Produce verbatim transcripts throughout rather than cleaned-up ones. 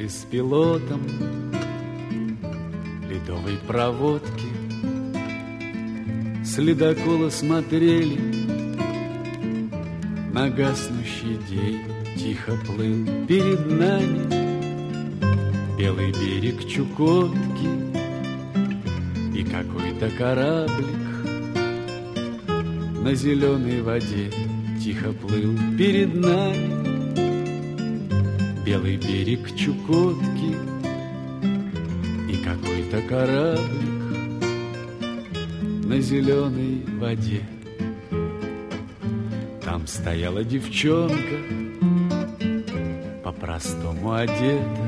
с пилотом ледовой проводки. С ледокола смотрели на гаснущий день. Тихо плыл перед нами белый берег Чукотки. И какой-то кораблик на зеленой воде тихо плыл перед нами белый берег Чукотки. И какой-то кораблик на зеленой воде. Там стояла девчонка, по-простому одета,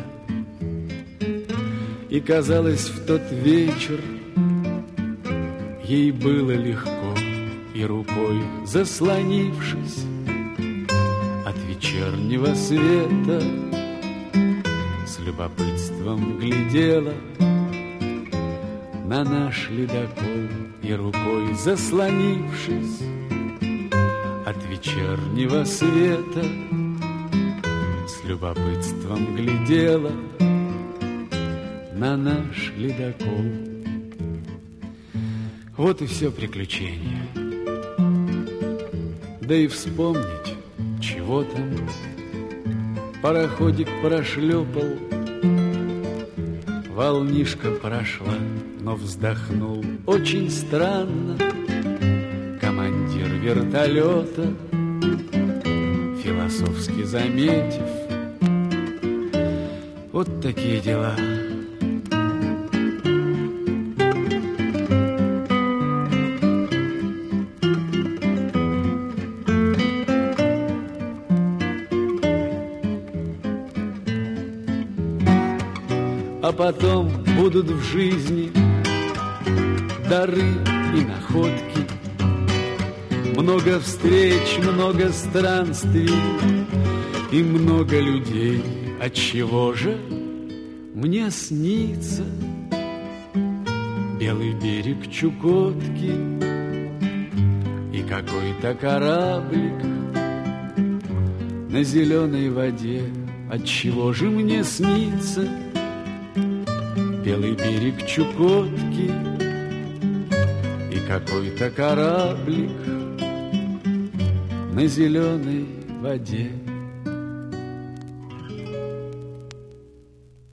и, казалось, в тот вечер ей было легко, и рукой заслонившись от вечернего света, с любопытством глядела на наш ледокол, и рукой заслонившись от вечернего света, с любопытством глядела на наш ледокол. Вот и все приключение. Да и вспомнить, чего там. Пароходик прошлепал, волнишка прошла, но вздохнул очень странно командир вертолета, философски заметив: вот такие дела. А потом будут в жизни дары и находки, много встреч, много странствий и много людей. Отчего же мне снится белый берег Чукотки и какой-то кораблик на зеленой воде? Отчего же мне снится белый берег Чукотки и какой-то кораблик на зеленой воде?